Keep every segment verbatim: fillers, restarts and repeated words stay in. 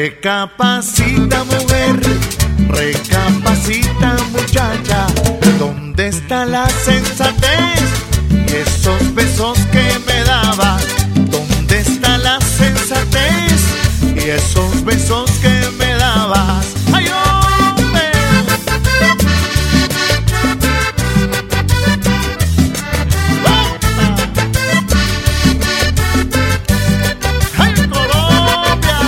Recapacita, mujer, recapacita, muchacha. ¿Dónde está la sensatez y esos besos que me dabas? ¿Dónde está la sensatez y esos besos que me dabas? ¡Ay, hombre! ¡Ay, Colombia!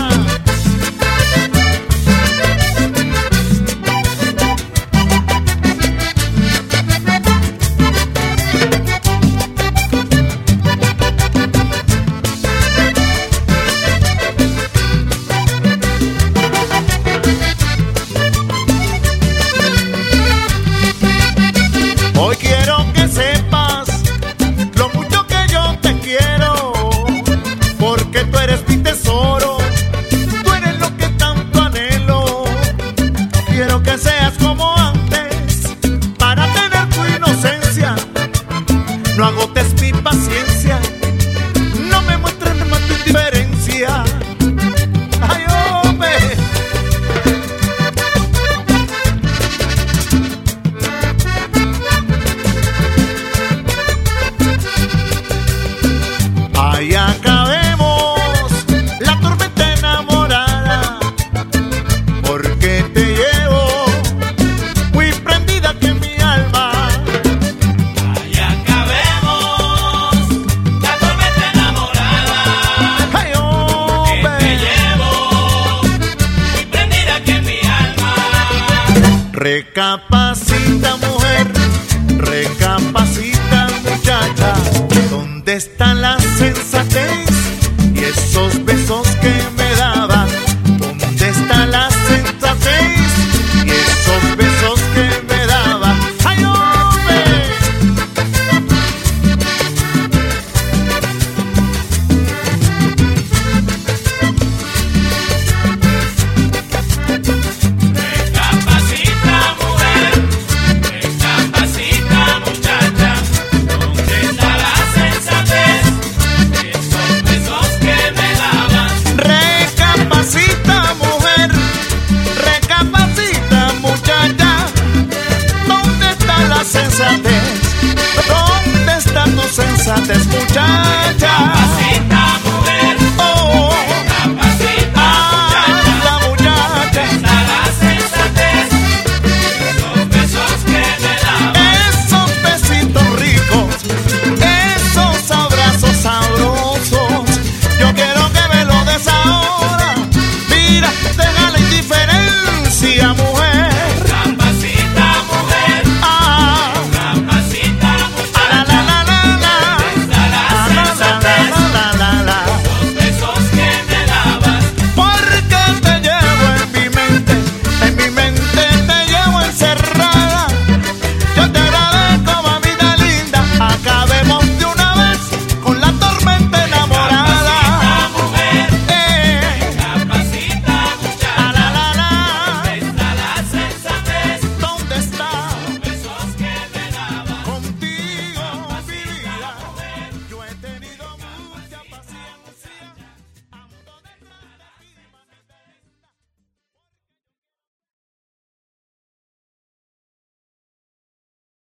Hoy quiero que sepas lo mucho que yo te quiero, porque tú eres mi tesoro, tú eres lo que tanto anhelo. Quiero que seas como antes, para tener tu inocencia. No agotes mi paciencia, no me muestres más tu indiferencia. Ay, hombre. Ahí acabemos la tormenta enamorada, porque te llevo muy prendida aquí en mi alma. Ahí acabemos la tormenta enamorada. Ay, hombre. Que te llevo muy prendida aquí en mi alma. Recapacita, mujer, recapacita, muchacha. ¿Dónde está